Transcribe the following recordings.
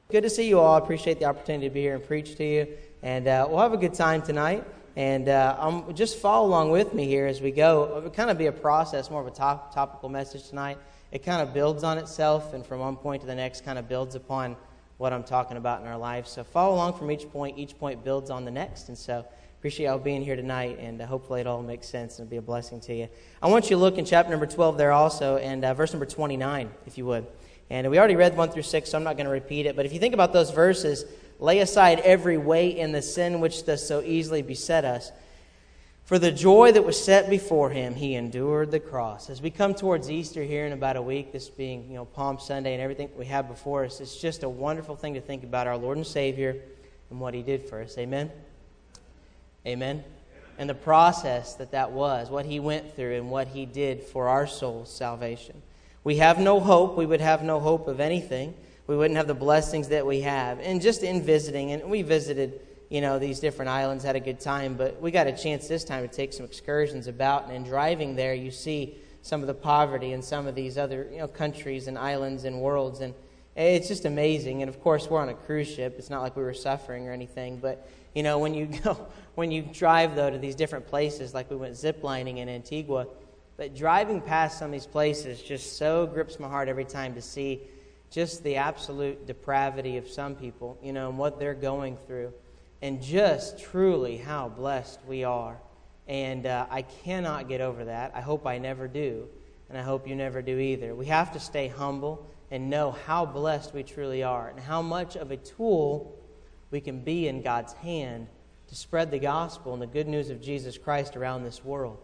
Good to see you all. I appreciate the opportunity to be here and preach to you. And we'll have a good time tonight. And just follow along with me here as we go. It'll kind of be a process, more of a topical message tonight. It kind of builds on itself, and from one point to the next kind of builds upon what I'm talking about in our life. So follow along from each point. Each point builds on the next. And so appreciate y'all being here tonight, and hopefully it all makes sense and it'll be a blessing to you. I want you to look in chapter number 12 there also, and verse number 29, if you would. And we already read 1 through 6, so I'm not going to repeat it. But if you think about those verses, lay aside every weight and the sin which does so easily beset us. For the joy that was set before him, he endured the cross. As we come towards Easter here in about a week, this being Palm Sunday and everything we have before us, it's just a wonderful thing to think about our Lord and Savior and what he did for us. Amen? Amen? And the process that was, what he went through and what he did for our soul's salvation. We have no hope. We would have no hope of anything. We wouldn't have the blessings that we have. And just in visiting, and we visited, these different islands, had a good time, but we got a chance this time to take some excursions about. And in driving there, you see some of the poverty in some of these other, countries and islands and worlds. And it's just amazing. And of course, we're on a cruise ship. It's not like we were suffering or anything. But, when you drive, though, to these different places, like we went ziplining in Antigua, but driving past some of these places just so grips my heart every time to see just the absolute depravity of some people, and what they're going through, and just truly how blessed we are. And I cannot get over that. I hope I never do, and I hope you never do either. We have to stay humble and know how blessed we truly are and how much of a tool we can be in God's hand to spread the gospel and the good news of Jesus Christ around this world.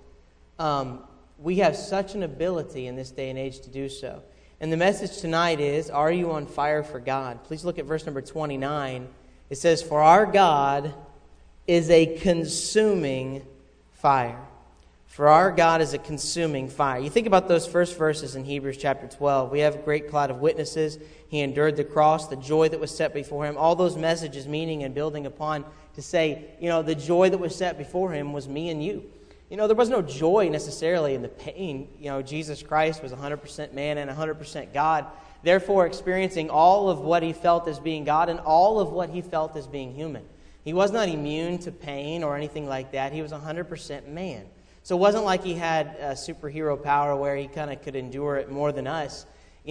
We have such an ability in this day and age to do so. And the message tonight is, are you on fire for God? Please look at verse number 29. It says, for our God is a consuming fire. For our God is a consuming fire. You think about those first verses in Hebrews chapter 12. We have a great cloud of witnesses. He endured the cross, the joy that was set before him. All those messages meaning and building upon to say, the joy that was set before him was me and you. There was no joy necessarily in the pain. Jesus Christ was 100% man and 100% God, therefore experiencing all of what he felt as being God and all of what he felt as being human. He was not immune to pain or anything like that. He was 100% man. So it wasn't like he had a superhero power where he kind of could endure it more than us.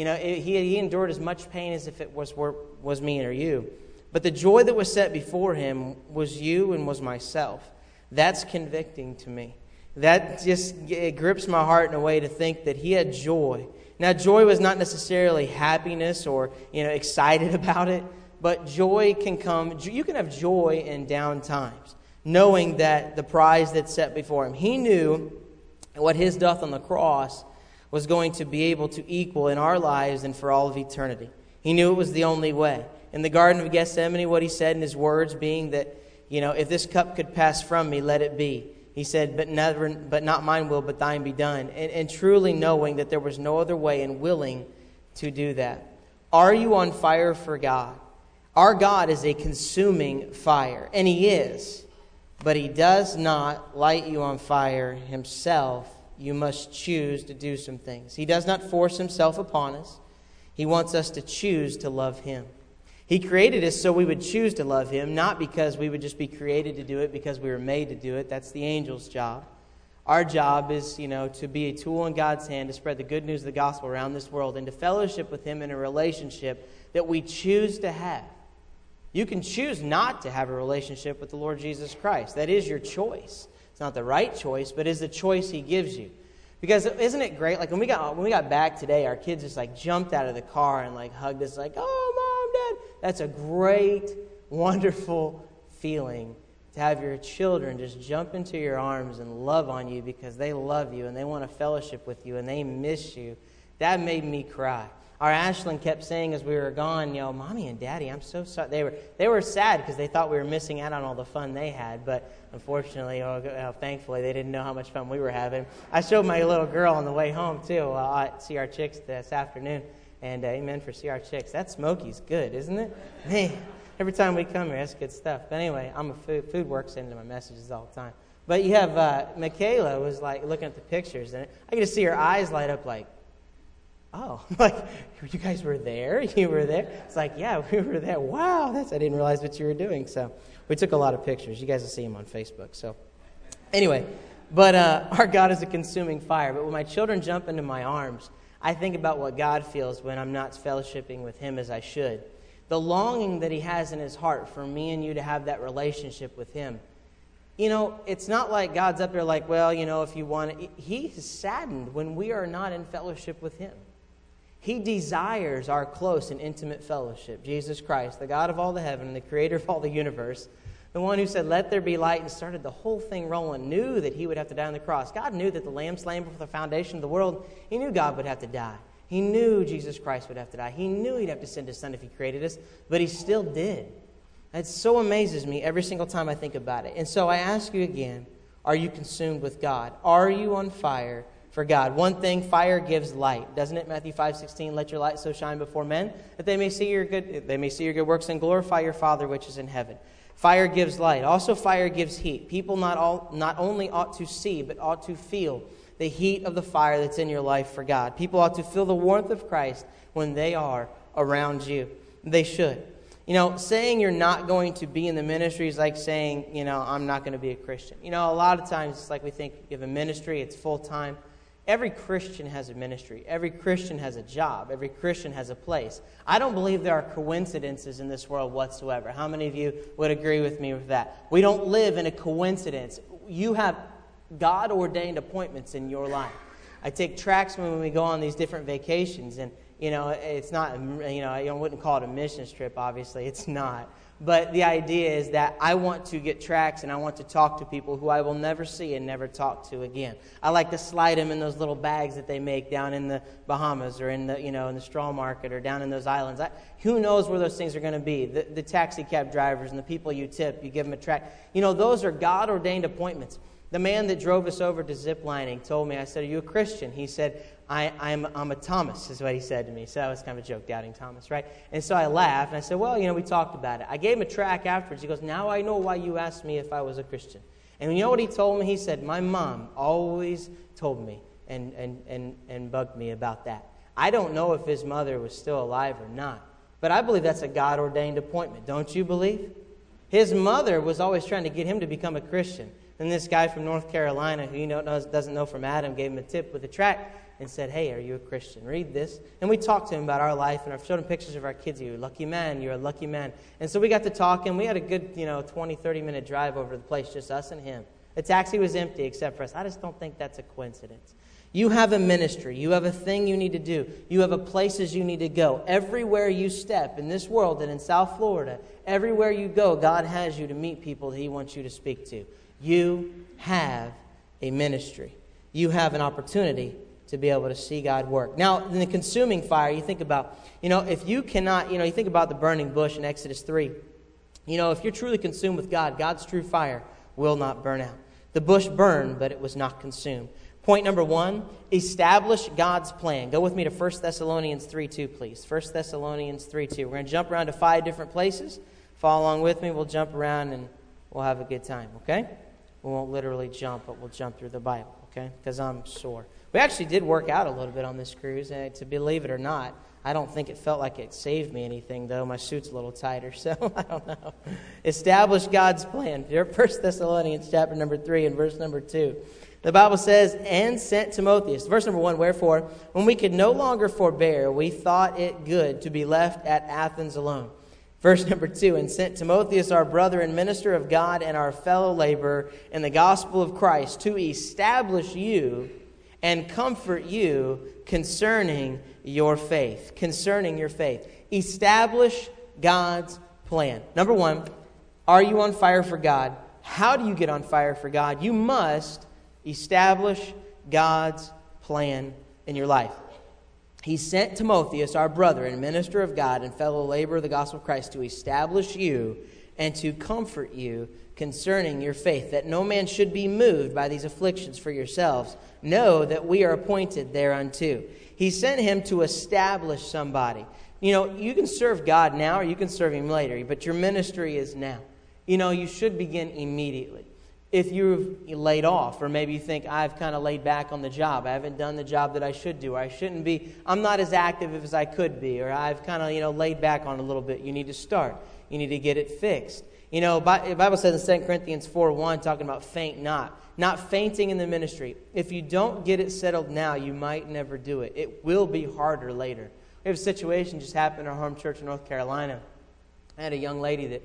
He endured as much pain as if it was me or you. But the joy that was set before him was you and was myself. That's convicting to me. That just grips my heart in a way to think that he had joy. Now, joy was not necessarily happiness or, excited about it, but joy can come. You can have joy in down times, knowing that the prize that's set before him. He knew what his death on the cross was going to be able to equal in our lives and for all of eternity. He knew it was the only way. In the Garden of Gethsemane, what he said in his words being that, if this cup could pass from me, let it be. He said, but not mine will, but thine be done. And truly knowing that there was no other way and willing to do that. Are you on fire for God? Our God is a consuming fire, and he is. But he does not light you on fire himself. You must choose to do some things. He does not force himself upon us. He wants us to choose to love him. He created us so we would choose to love him, not because we would just be created to do it because we were made to do it. That's the angel's job. Our job is, to be a tool in God's hand to spread the good news of the gospel around this world and to fellowship with him in a relationship that we choose to have. You can choose not to have a relationship with the Lord Jesus Christ. That is your choice. It's not the right choice, but it's the choice he gives you. Because isn't it great? Like when we got back today, our kids just jumped out of the car and hugged us oh, Mom, Dad. That's a great, wonderful feeling to have your children just jump into your arms and love on you because they love you and they want to fellowship with you and they miss you. That made me cry. Our Ashlyn kept saying as we were gone, Mommy and Daddy, I'm so sorry. They were sad because they thought we were missing out on all the fun they had, but unfortunately, thankfully, they didn't know how much fun we were having. I showed my little girl on the way home, too, at CR Chicks this afternoon, and amen for CR Chicks. That Smoky's good, isn't it? Man, every time we come here, that's good stuff. But anyway, I'm a food works into my messages all the time. But you have Michaela was looking at the pictures, and I could just see her eyes light up oh, like, you guys were there? You were there? It's like, yeah, we were there. Wow, I didn't realize what you were doing. So we took a lot of pictures. You guys will see them on Facebook. So anyway, but our God is a consuming fire. But when my children jump into my arms, I think about what God feels when I'm not fellowshipping with him as I should. The longing that he has in his heart for me and you to have that relationship with him. You know, it's not like God's up there like, well, you know, if you want it. He is saddened when we are not in fellowship with him. He desires our close and intimate fellowship. Jesus Christ, the God of all the heaven, the creator of all the universe, the one who said, let there be light, and started the whole thing rolling, knew that he would have to die on the cross. God knew that the Lamb slain before the foundation of the world, he knew God would have to die. He knew Jesus Christ would have to die. He knew he'd have to send his son if he created us, but he still did. It so amazes me every single time I think about it. And so I ask you again, are you consumed with God? Are you on fire for God? One thing, fire gives light. Doesn't it? Matthew 5:16, let your light so shine before men that they may see your good works and glorify your Father which is in heaven. Fire gives light. Also, fire gives heat. People not only ought to see, but ought to feel the heat of the fire that's in your life for God. People ought to feel the warmth of Christ when they are around you. They should. You know, saying you're not going to be in the ministry is like saying, you know, I'm not going to be a Christian. You know, a lot of times it's like we think you have a ministry, it's full-time. Every Christian has a ministry. Every Christian has a job. Every Christian has a place. I don't believe there are coincidences in this world whatsoever. How many of you would agree with me with that? We don't live in a coincidence. You have God-ordained appointments in your life. I take tracks when we go on these different vacations, and you know, it's not, you know, I wouldn't call it a missions trip, obviously. It's not. But the idea is that I want to get tracks and I want to talk to people who I will never see and never talk to again. I like to slide them in those little bags that they make down in the Bahamas or in the, you know, in the straw market or down in those islands. Who knows where those things are going to be? The taxi cab drivers and the people you tip, you give them a track. You know, those are God-ordained appointments. The man that drove us over to ziplining told me, I said, are you a Christian? He said, I'm a Thomas, is what he said to me. So that was kind of a joke, doubting Thomas, right? And so I laughed, and I said, well, you know, we talked about it. I gave him a track afterwards. He goes, now I know why you asked me if I was a Christian. And you know what he told me? He said, my mom always told me and bugged me about that. I don't know if his mother was still alive or not, but I believe that's a God-ordained appointment. Don't you believe? His mother was always trying to get him to become a Christian. And this guy from North Carolina, who doesn't know from Adam, gave him a tip with a tract and said, hey, are you a Christian? Read this. And we talked to him about our life, and I showed him pictures of our kids. You're a lucky man. You're a lucky man. And so we got to talking. We had a good, 20, 30-minute drive over the place, just us and him. The taxi was empty except for us. I just don't think that's a coincidence. You have a ministry. You have a thing you need to do. You have a places you need to go. Everywhere you step in this world and in South Florida, everywhere you go, God has you to meet people that he wants you to speak to. You have a ministry. You have an opportunity to be able to see God work. Now, in the consuming fire, you think about, if you cannot, you think about the burning bush in Exodus 3. If you're truly consumed with God, God's true fire will not burn out. The bush burned, but it was not consumed. Point number 1, establish God's plan. Go with me to 1 Thessalonians 3:2, please. 1 Thessalonians 3:2. We're going to jump around to 5 different places. Follow along with me. We'll jump around and we'll have a good time, okay? We won't literally jump, but we'll jump through the Bible, okay? Because I'm sore. We actually did work out a little bit on this cruise, and to believe it or not, I don't think it felt like it saved me anything, though. My suit's a little tighter, so I don't know. Establish God's plan. 1 Thessalonians chapter number 3 and verse number 2. The Bible says, and sent Timotheus. Verse number 1, wherefore, when we could no longer forbear, we thought it good to be left at Athens alone. Verse number 2, and sent Timotheus, our brother and minister of God and our fellow laborer in the gospel of Christ, to establish you and comfort you concerning your faith. Concerning your faith. Establish God's plan. Number 1, are you on fire for God? How do you get on fire for God? You must establish God's plan in your life. He sent Timotheus, our brother and minister of God and fellow laborer of the gospel of Christ, to establish you and to comfort you concerning your faith, that no man should be moved by these afflictions for yourselves. Know that we are appointed thereunto. He sent him to establish somebody. You can serve God now or you can serve him later, but your ministry is now. You should begin immediately. If you've laid off, or maybe you think, I've kind of laid back on the job. I haven't done the job that I should do, or I shouldn't be. I'm not as active as I could be, or I've kind of, laid back on it a little bit. You need to start. You need to get it fixed. The Bible says in 2 Corinthians 4:1, talking about faint not fainting in the ministry. If you don't get it settled now, you might never do it. It will be harder later. We have a situation just happened in our home church in North Carolina. I had a young lady that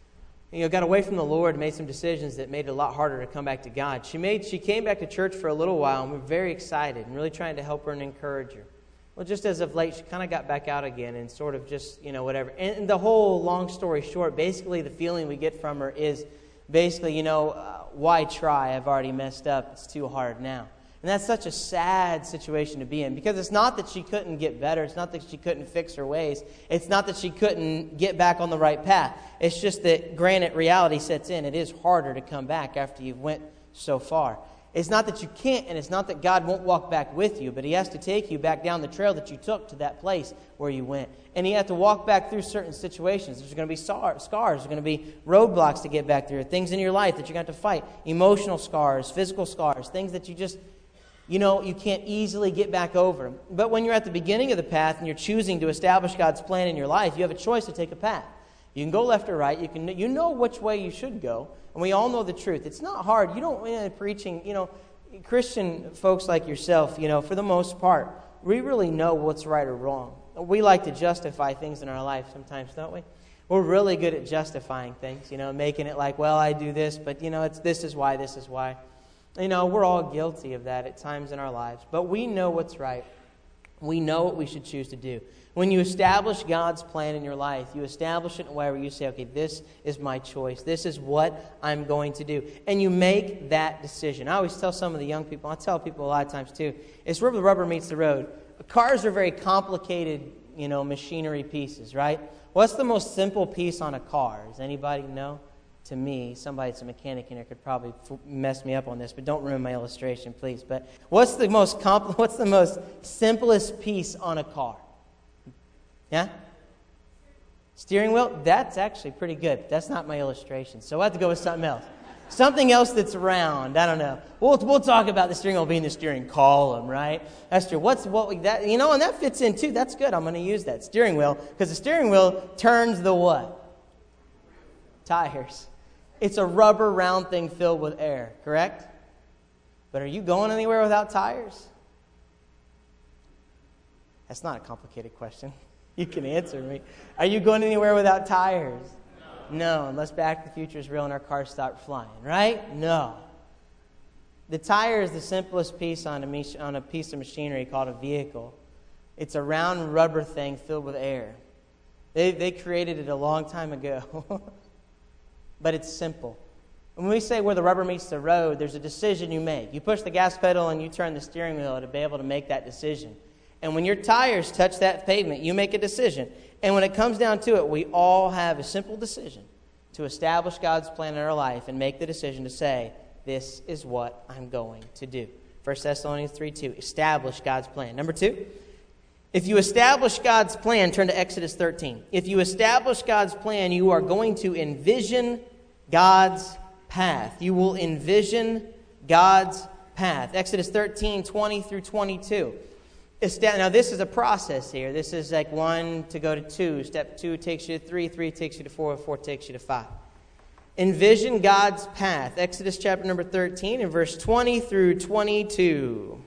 got away from the Lord, made some decisions that made it a lot harder to come back to God. She came back to church for a little while, and we were very excited and really trying to help her and encourage her. Well, just as of late, she kind of got back out again and sort of just, whatever. And the whole long story short, basically the feeling we get from her is basically, why try? I've already messed up. It's too hard now. And that's such a sad situation to be in, because it's not that she couldn't get better. It's not that she couldn't fix her ways. It's not that she couldn't get back on the right path. It's just that, granted, reality sets in. It is harder to come back after you've went so far. It's not that you can't, and it's not that God won't walk back with you, but He has to take you back down the trail that you took to that place where you went. And you have to walk back through certain situations. There's going to be scars. There's going to be roadblocks to get back through. Things in your life that you're going to have to fight. Emotional scars, physical scars, things that you just... you can't easily get back over. But when you're at the beginning of the path and you're choosing to establish God's plan in your life, you have a choice to take a path. You can go left or right. You know which way you should go. And we all know the truth. It's not hard. You don't, preaching, Christian folks like yourself, for the most part, we really know what's right or wrong. We like to justify things in our life sometimes, don't we? We're really good at justifying things, making it like, well, I do this, but, it's this is why, this is why. We're all guilty of that at times in our lives. But we know what's right. We know what we should choose to do. When you establish God's plan in your life, you establish it in a way where you say, okay, this is my choice. This is what I'm going to do. And you make that decision. I always tell some of the young people, I tell people a lot of times too, it's where the rubber meets the road. Cars are very complicated, machinery pieces, right? What's the most simple piece on a car? Does anybody know? To me, somebody that's a mechanic in here could probably mess me up on this, but don't ruin my illustration, please. But what's the most simplest piece on a car? Yeah? Steering wheel? That's actually pretty good. But that's not my illustration, so I have to go with something else. Something else that's round. I don't know. We'll talk about the steering wheel being the steering column, right? That's true. And that fits in too. That's good. I'm going to use that steering wheel because the steering wheel turns the what? Tires. It's a rubber round thing filled with air, correct? But are you going anywhere without tires? That's not a complicated question. You can answer me. Are you going anywhere without tires? No, unless Back to the Future is real and our cars start flying, right? No. The tire is the simplest piece on a piece of machinery called a vehicle. It's a round rubber thing filled with air. They created it a long time ago. But it's simple. When we say where the rubber meets the road, there's a decision you make. You push the gas pedal and you turn the steering wheel to be able to make that decision. And when your tires touch that pavement, you make a decision. And when it comes down to it, we all have a simple decision to establish God's plan in our life and make the decision to say, this is what I'm going to do. 1 Thessalonians 3:2, establish God's plan. Number 2, if you establish God's plan, turn to Exodus 13. If you establish God's plan, you are going to envision God's path. You will envision God's path. Exodus 13:20 through 22. Now, this is a process here. This is like 1 to go to 2. Step 2 takes you to 3. 3 takes you to 4. 4 takes you to 5. Envision God's path. Exodus chapter number 13 and verse 20 through 22.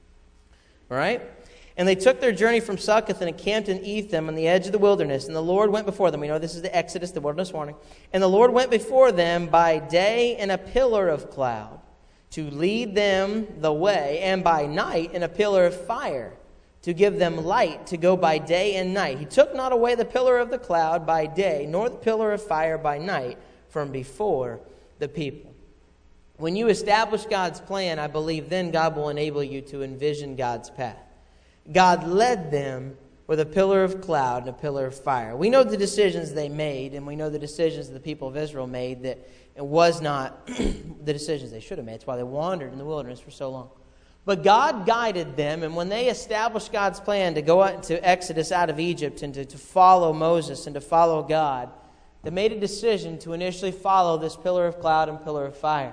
All right? And they took their journey from Succoth and encamped in Etham on the edge of the wilderness. And the Lord went before them. We know this is the Exodus, the wilderness warning. And the Lord went before them by day in a pillar of cloud to lead them the way, and by night in a pillar of fire to give them light to go by day and night. He took not away the pillar of the cloud by day, nor the pillar of fire by night from before the people. When you establish God's plan, I believe then God will enable you to envision God's path. God led them with a pillar of cloud and a pillar of fire. We know the decisions they made, and we know the decisions the people of Israel made that it was not the decisions they should have made. That's why they wandered in the wilderness for so long. But God guided them, and when they established God's plan to go out to Exodus out of Egypt and to follow Moses and to follow God, they made a decision to initially follow this pillar of cloud and pillar of fire.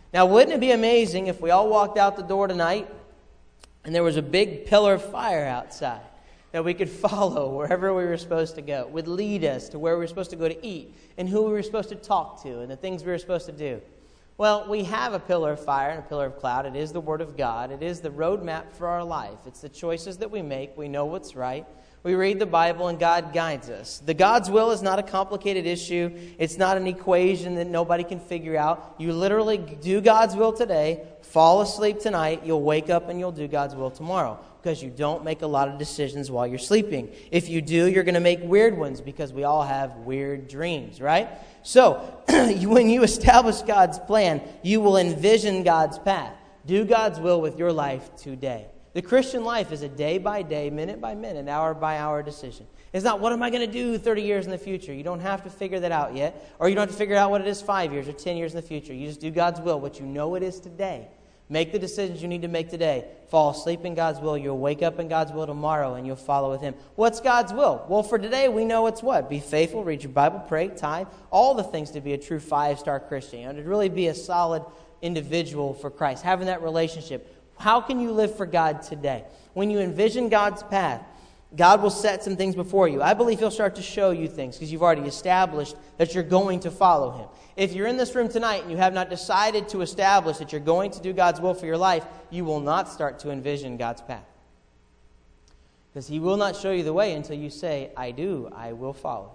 Now, wouldn't it be amazing if we all walked out the door tonight and there was a big pillar of fire outside that we could follow wherever we were supposed to go, would lead us to where we were supposed to go to eat and who we were supposed to talk to and the things we were supposed to do? Well, we have a pillar of fire and a pillar of cloud. It is the Word of God. It is the roadmap for our life. It's the choices that we make. We know what's right. We read the Bible and God guides us. The God's will is not a complicated issue. It's not an equation that nobody can figure out. You literally do God's will today, fall asleep tonight, you'll wake up and you'll do God's will tomorrow, because you don't make a lot of decisions while you're sleeping. If you do, you're going to make weird ones, because we all have weird dreams, right? So, when you establish God's plan, you will envision God's path. Do God's will with your life today. The Christian life is a day-by-day, minute-by-minute, hour-by-hour decision. It's not, what am I going to do 30 years in the future? You don't have to figure that out yet. Or you don't have to figure out what it is 5 years or 10 years in the future. You just do God's will, what you know it is today. Make the decisions you need to make today. Fall asleep in God's will. You'll wake up in God's will tomorrow, and you'll follow with Him. What's God's will? Well, for today, we know it's what? Be faithful, read your Bible, pray, tithe, all the things to be a true 5-star Christian. And to really be a solid individual for Christ, having that relationship. How can you live for God today? When you envision God's path, God will set some things before you. I believe He'll start to show you things because you've already established that you're going to follow Him. If you're in this room tonight and you have not decided to establish that you're going to do God's will for your life, you will not start to envision God's path. Because He will not show you the way until you say, I do, I will follow.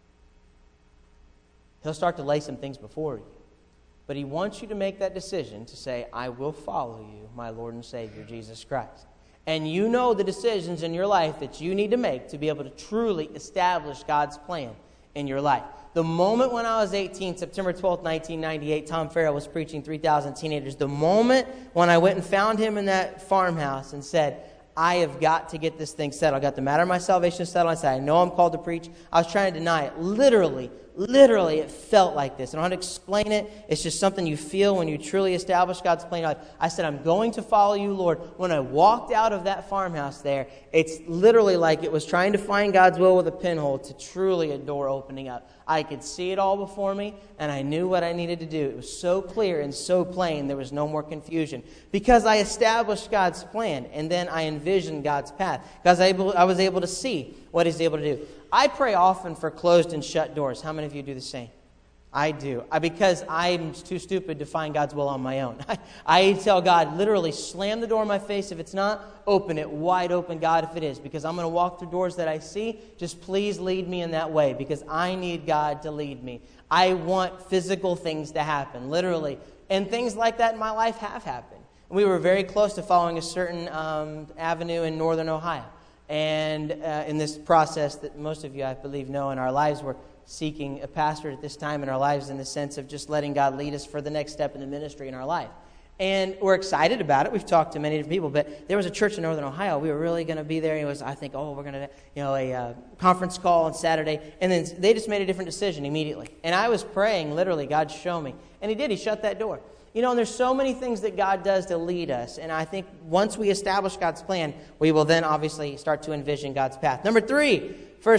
He'll start to lay some things before you. But He wants you to make that decision to say, I will follow you, my Lord and Savior, Jesus Christ. And you know the decisions in your life that you need to make to be able to truly establish God's plan in your life. The moment when I was 18, September 12th, 1998, Tom Farrell was preaching 3,000 teenagers. The moment when I went and found him in that farmhouse and said, I have got to get this thing settled. I got the matter of my salvation settled. I said, I know I'm called to preach. I was trying to deny it. Literally, it felt like this. I don't know how to explain it. It's just something you feel when you truly establish God's plan in life. I said, I'm going to follow you, Lord. When I walked out of that farmhouse there, it's literally like it was trying to find God's will with a pinhole to truly a door opening up. I could see it all before me, and I knew what I needed to do. It was so clear and so plain, there was no more confusion. Because I established God's plan, and then I envisioned God's path. Because I was able to see what He's able to do. I pray often for closed and shut doors. How many of you do the same? I do. Because I'm too stupid to find God's will on my own. I tell God, literally, slam the door in my face. If it's not, open it wide open, God, if it is. Because I'm going to walk through doors that I see. Just please lead me in that way. Because I need God to lead me. I want physical things to happen, literally. And things like that in my life have happened. We were very close to following a certain avenue in northern Ohio. And in this process that most of you, I believe, know in our lives, we're seeking a pastor at this time in our lives in the sense of just letting God lead us for the next step in the ministry in our life. And we're excited about it. We've talked to many different people, but there was a church in Northern Ohio. We were really going to be there. And it was, I think, we're going to, a conference call on Saturday. And then they just made a different decision immediately. And I was praying, literally, God, show me. And He did. He shut that door. And there's so many things that God does to lead us. And I think once we establish God's plan, we will then obviously start to envision God's path. Number 3, 1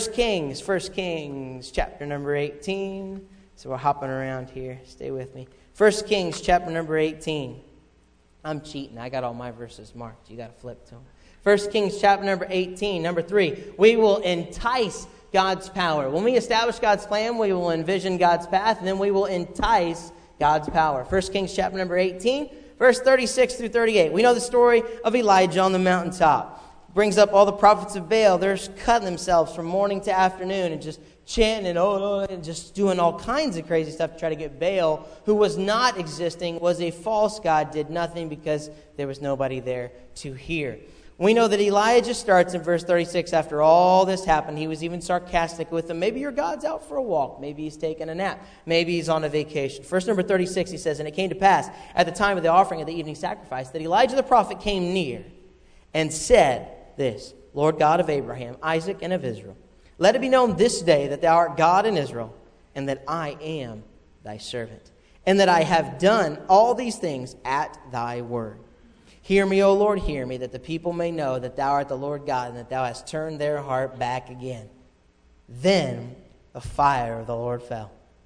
Kings, chapter number 18. So we're hopping around here. Stay with me. 1 Kings, chapter number 18. I'm cheating. I got all my verses marked. You got to flip to them. 1 Kings, chapter number 18, number 3. We will entice God's power. When we establish God's plan, we will envision God's path, and then we will entice God's power. 1 Kings chapter number 18, verse 36 through 38. We know the story of Elijah on the mountaintop. Brings up all the prophets of Baal. They're cutting themselves from morning to afternoon and just chanting and just doing all kinds of crazy stuff to try to get Baal, who was not existing, was a false god, did nothing because there was nobody there to hear. We know that Elijah starts in verse 36. After all this happened, he was even sarcastic with them. Maybe your God's out for a walk. Maybe he's taking a nap. Maybe he's on a vacation. Verse number 36, he says, And it came to pass at the time of the offering of the evening sacrifice that Elijah the prophet came near and said this, Lord God of Abraham, Isaac, and of Israel, let it be known this day that thou art God in Israel, and that I am thy servant, and that I have done all these things at thy word. Hear me, O Lord, hear me, that the people may know that thou art the Lord God, and that thou hast turned their heart back again. Then the fire of the Lord fell.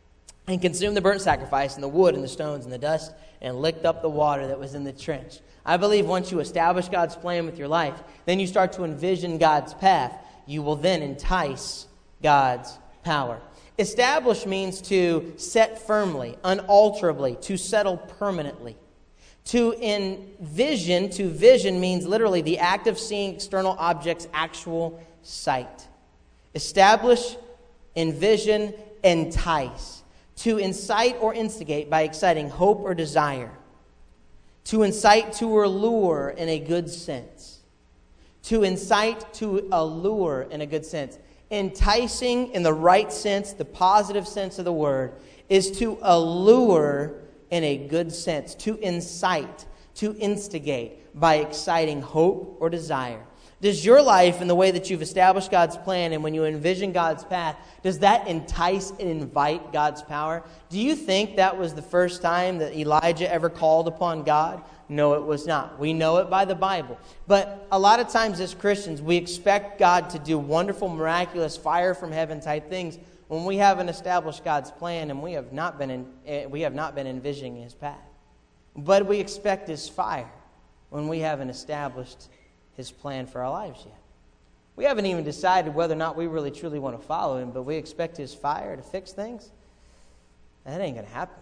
and consumed the burnt sacrifice and the wood and the stones and the dust and licked up the water that was in the trench. I believe once you establish God's plan with your life, then you start to envision God's path. You will then entice God's power. Establish means to set firmly, unalterably, to settle permanently. To vision means literally the act of seeing external objects' actual sight. Establish, envision, entice. To incite or instigate by exciting hope or desire. To incite to allure in a good sense. To incite to allure in a good sense. Enticing in the right sense, the positive sense of the word, is to allure in a good sense. To incite, to instigate by exciting hope or desire. Does your life, in the way that you've established God's plan and when you envision God's path, does that entice and invite God's power? Do you think that was the first time that Elijah ever called upon God? No, it was not. We know it by the Bible. But a lot of times as Christians, we expect God to do wonderful, miraculous, fire from heaven type things when we haven't established God's plan and we have not been envisioning His path. But we expect His fire when we haven't established His plan for our lives yet. We haven't even decided whether or not we really truly want to follow Him, but we expect His fire to fix things. That ain't going to happen.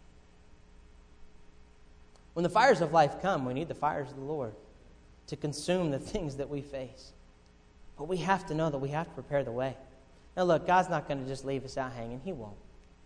When the fires of life come, we need the fires of the Lord to consume the things that we face. But we have to know that we have to prepare the way. Now look, God's not going to just leave us out hanging. He won't.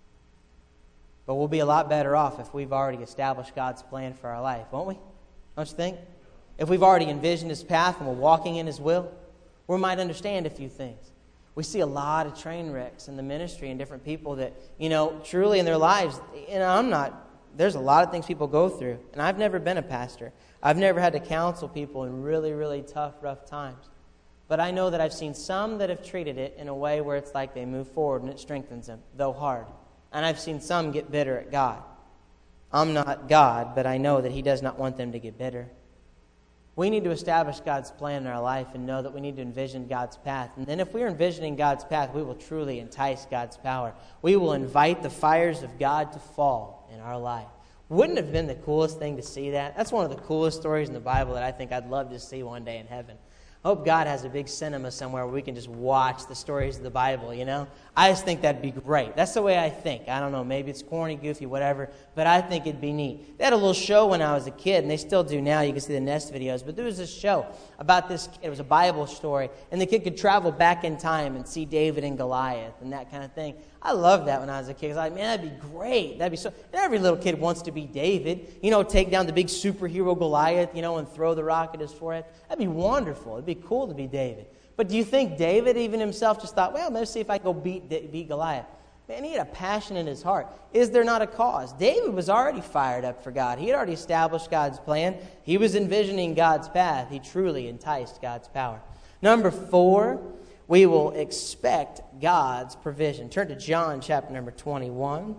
But we'll be a lot better off if we've already established God's plan for our life, won't we? Don't you think? If we've already envisioned His path and we're walking in His will, we might understand a few things. We see a lot of train wrecks in the ministry and different people that, truly in their lives, there's a lot of things people go through. And I've never been a pastor. I've never had to counsel people in really, really tough, rough times. But I know that I've seen some that have treated it in a way where it's like they move forward and it strengthens them, though hard. And I've seen some get bitter at God. I'm not God, but I know that He does not want them to get bitter. We need to establish God's plan in our life and know that we need to envision God's path. And then if we're envisioning God's path, we will truly entice God's power. We will invite the fires of God to fall in our life. Wouldn't it have been the coolest thing to see that? That's one of the coolest stories in the Bible that I think I'd love to see one day in heaven. I hope God has a big cinema somewhere where we can just watch the stories of the Bible, I just think that'd be great. That's the way I think. I don't know, maybe it's corny, goofy, whatever, but I think it'd be neat. They had a little show when I was a kid, and they still do now. You can see the Nest videos, but there was this show about this kid. It was a Bible story, and the kid could travel back in time and see David and Goliath and that kind of thing. I loved that when I was a kid. I was like, man, that'd be great. That'd be so. Every little kid wants to be David. Take down the big superhero Goliath, and throw the rock at his forehead. That'd be wonderful. It'd be cool to be David. But do you think David even himself just thought, well, let's see if I can go beat Goliath? Man, he had a passion in his heart. Is there not a cause? David was already fired up for God. He had already established God's plan. He was envisioning God's path. He truly enticed God's power. Number 4, we will expect God's provision. Turn to John chapter number 21.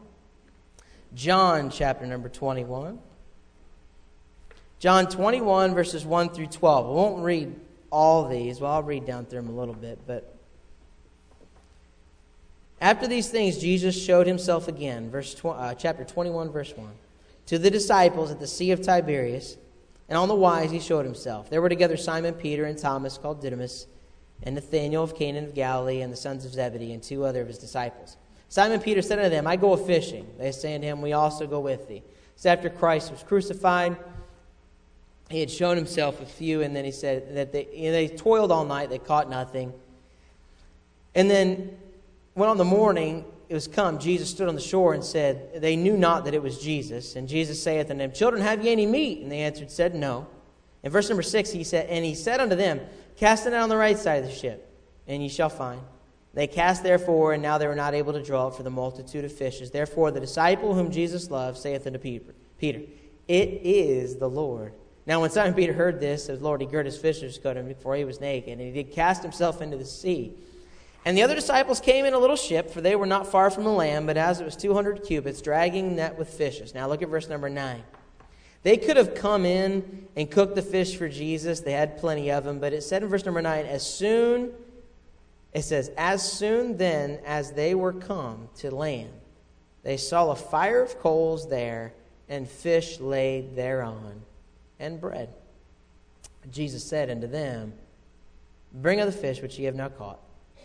John chapter number 21. John 21 verses 1 through 12. I won't read all these. Well, I'll read down through them a little bit. But after these things, Jesus showed Himself again, chapter 21, verse 1, to the disciples at the Sea of Tiberias, and on the wise He showed Himself. There were together Simon Peter and Thomas, called Didymus, and Nathanael of Cana of Galilee, and the sons of Zebedee, and 2 other of His disciples. Simon Peter said unto them, I go a-fishing. They say unto Him, we also go with thee. So after Christ was crucified, He had shown Himself a few, and then He said that they toiled all night, they caught nothing. And then when on the morning it was come, Jesus stood on the shore and said, they knew not that it was Jesus. And Jesus saith unto them, children, have ye any meat? And they answered, said, no. In verse number 6, He said unto them, cast it out on the right side of the ship, and ye shall find. They cast therefore, and now they were not able to draw it for the multitude of fishes. Therefore the disciple whom Jesus loved saith unto Peter, it is the Lord. Now when Simon Peter heard this, says, Lord, he girt his fisher's coat, for he was naked, and he did cast himself into the sea. And the other disciples came in a little ship, for they were not far from the land, but as it was 200 cubits, dragging net with fishes. Now look at verse number 9. They could have come in and cooked the fish for Jesus. They had plenty of them, but it said in verse number 9, as soon then as they were come to land, they saw a fire of coals there, and fish laid thereon, and bread. Jesus said unto them, Bring of the fish which ye have now caught.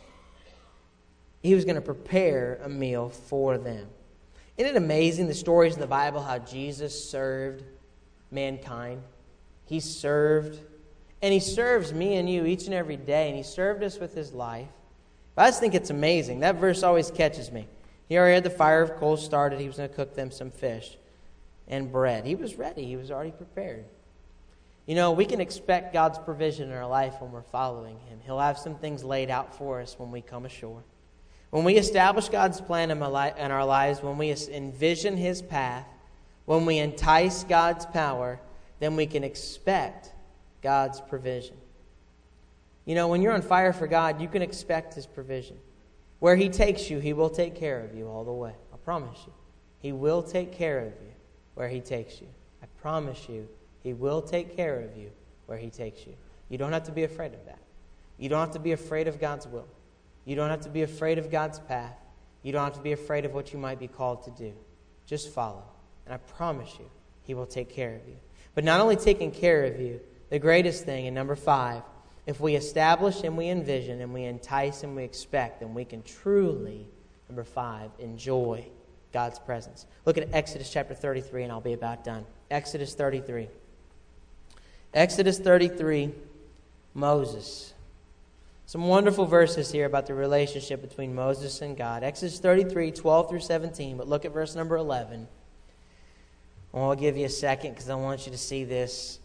He was going to prepare a meal for them. Isn't it amazing, the stories in the Bible, how Jesus served mankind? He served, and He serves me and you each and every day, and He served us with His life. But I just think it's amazing. That verse always catches me. He already had the fire of coals started. He was going to cook them some fish and bread. He was ready. He was already prepared. You know, we can expect God's provision in our life when we're following Him. He'll have some things laid out for us when we come ashore. When we establish God's plan in our lives, when we envision His path, when we entice God's power, then we can expect God's provision. You know, when you're on fire for God, you can expect His provision. Where He takes you, He will take care of you all the way. I promise you. He will take care of you where He takes you. I promise you, He will take care of you where He takes you. You don't have to be afraid of that. You don't have to be afraid of God's will. You don't have to be afraid of God's path. You don't have to be afraid of what you might be called to do. Just follow. And I promise you, He will take care of you. But not only taking care of you, the greatest thing, in number 5, if we establish and we envision and we entice and we expect, then we can truly, number 5, enjoy God's presence. Look at Exodus chapter 33, and I'll be about done. Exodus 33. Exodus 33, Moses. Some wonderful verses here about the relationship between Moses and God. Exodus 33, 12 through 17, but look at verse number 11. I'll give you a second because I want you to see this.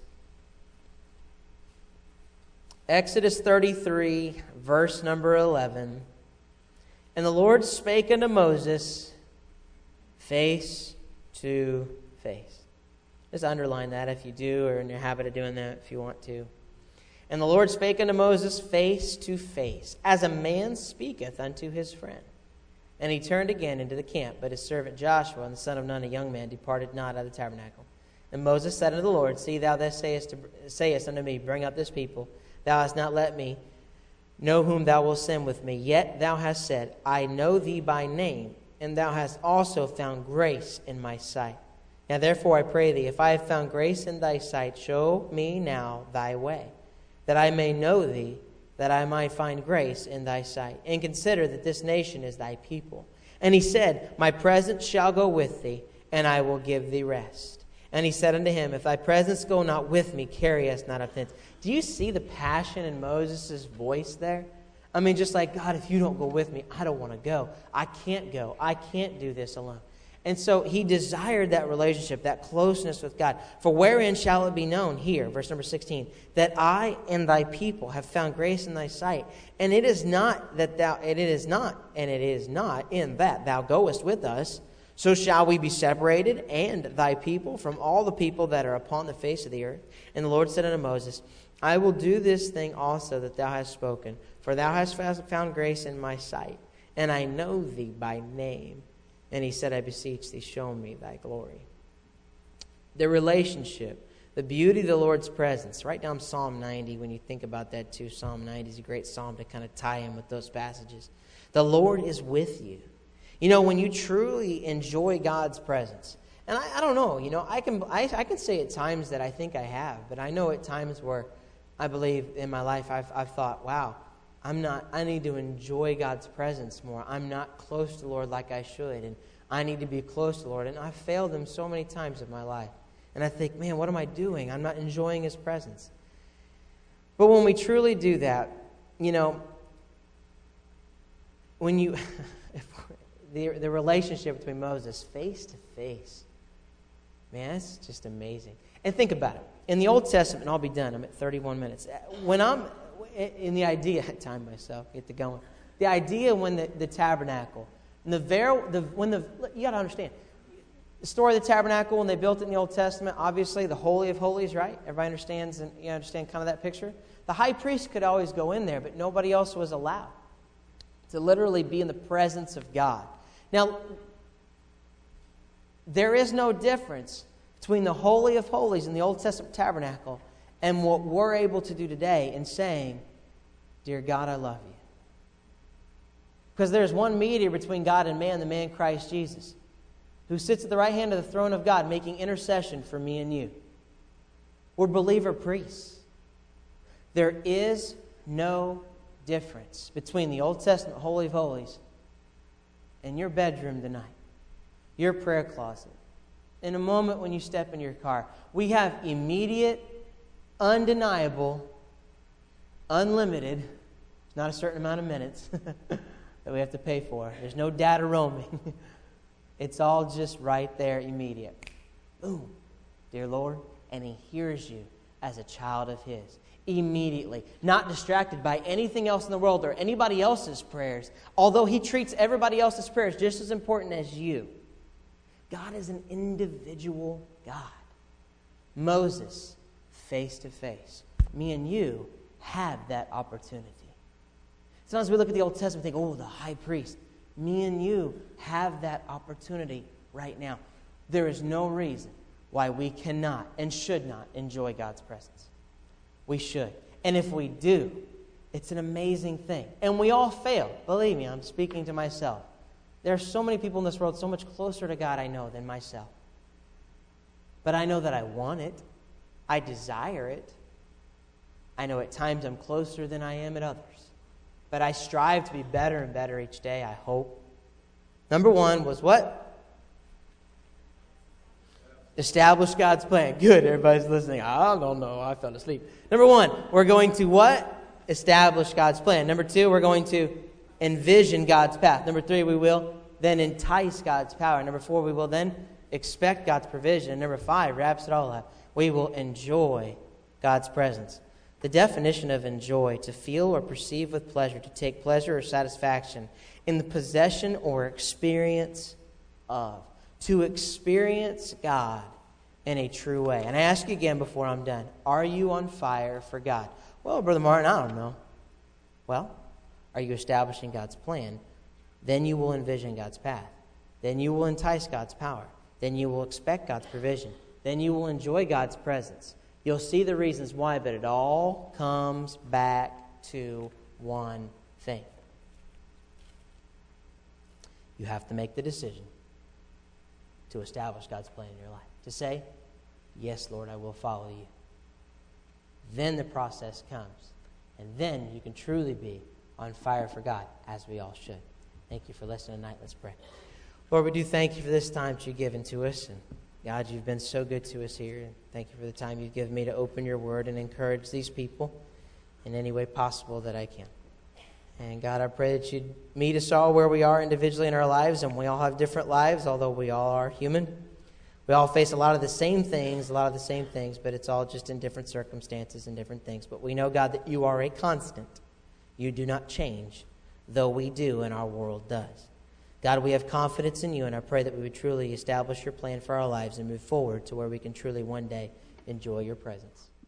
Exodus 33, verse number 11. And the Lord spake unto Moses face to face. Just underline that if you do, or in your habit of doing that if you want to. And the Lord spake unto Moses face to face, as a man speaketh unto his friend. And he turned again into the camp, but his servant Joshua, and the son of Nun, a young man, departed not out of the tabernacle. And Moses said unto the Lord, See, thou sayest unto me, Bring up this people. Thou hast not let me know whom thou wilt send with me. Yet thou hast said, I know thee by name, and thou hast also found grace in my sight. Now therefore I pray thee, if I have found grace in thy sight, show me now thy way, that I may know thee, that I might find grace in thy sight. And consider that this nation is thy people. And he said, My presence shall go with thee, and I will give thee rest. And he said unto him, If thy presence go not with me, carry us not up thence. Do you see the passion in Moses' voice there? I mean, just like, God, if you don't go with me, I don't want to go. I can't go. I can't do this alone. And so he desired that relationship, that closeness with God. For wherein shall it be known? Here, verse number 16, that I and thy people have found grace in thy sight. And it is not in that thou goest with us. So shall we be separated, and thy people, from all the people that are upon the face of the earth. And the Lord said unto Moses, I will do this thing also that thou hast spoken, for thou hast found grace in my sight, and I know thee by name. And he said, I beseech thee, show me thy glory. The relationship, the beauty of the Lord's presence. Write down Psalm 90 when you think about that too. Psalm 90 is a great psalm to kind of tie in with those passages. The Lord is with you. You know, when you truly enjoy God's presence, and I don't know, you know, I can say at times that I think I have, but I know at times where I believe in my life I've thought, wow, I need to enjoy God's presence more. I'm not close to the Lord like I should, and I need to be close to the Lord. And I've failed Him so many times in my life. And I think, man, what am I doing? I'm not enjoying His presence. But when we truly do that, you know, when you, the relationship between Moses face to face, man, it's just amazing. And think about it. In the Old Testament, and I'll be done. I'm at 31 minutes. When I'm in the idea, I time myself, get to going. The idea when the tabernacle, you got to understand, the story of the tabernacle when they built it in the Old Testament, obviously the Holy of Holies, right? Everybody understands, and you understand kind of that picture. The high priest could always go in there, but nobody else was allowed to literally be in the presence of God. Now, there is no difference between the Holy of Holies in the Old Testament tabernacle and what we're able to do today in saying, Dear God, I love you. Because there's one mediator between God and man, the man Christ Jesus. who sits at the right hand of the throne of God, making intercession for me and you. We're believer priests. There is no difference between the Old Testament Holy of Holies and your bedroom tonight, your prayer closet, in a moment when you step in your car. We have immediate, undeniable, unlimited, not a certain amount of minutes that we have to pay for. There's no data roaming. It's all just right there, immediate. Boom, dear Lord, and He hears you as a child of His. Immediately, not distracted by anything else in the world or anybody else's prayers, although He treats everybody else's prayers just as important as you. God is an individual God. Moses, face to face. Me and you have that opportunity. Sometimes we look at the Old Testament and think, oh, the high priest. Me and you have that opportunity right now. There is no reason why we cannot and should not enjoy God's presence. We should. And if we do, it's an amazing thing. And we all fail. Believe me, I'm speaking to myself. There are so many people in this world so much closer to God I know than myself. But I know that I want it. I desire it. I know at times I'm closer than I am at others. But I strive to be better and better each day, I hope. Number one was what? Establish God's plan. Good, everybody's listening. I don't know, I fell asleep. Number one, we're going to what? Establish God's plan. Number two, we're going to envision God's path. Number three, we will then entice God's power. Number four, we will then expect God's provision. And number five wraps it all up. We will enjoy God's presence. The definition of enjoy, to feel or perceive with pleasure, to take pleasure or satisfaction in the possession or experience of. To experience God in a true way. And I ask you again before I'm done, are you on fire for God? Well, Brother Martin, I don't know. Well, are you establishing God's plan? Then you will envision God's path. Then you will entice God's power. Then you will expect God's provision. Then you will enjoy God's presence. You'll see the reasons why, but it all comes back to one thing. You have to make the decision to establish God's plan in your life. To say, yes, Lord, I will follow you. Then the process comes. And then you can truly be on fire for God, as we all should. Thank you for listening tonight. Let's pray. Lord, we do thank you for this time that you've given to us. And God, you've been so good to us here. And thank you for the time you've given me to open your word and encourage these people in any way possible that I can. And God, I pray that you'd meet us all where we are individually in our lives. And we all have different lives, although we all are human. We all face a lot of the same things, but it's all just in different circumstances and different things. But we know, God, that you are a constant. You do not change, though we do and our world does. God, we have confidence in you, and I pray that we would truly establish your plan for our lives and move forward to where we can truly one day enjoy your presence.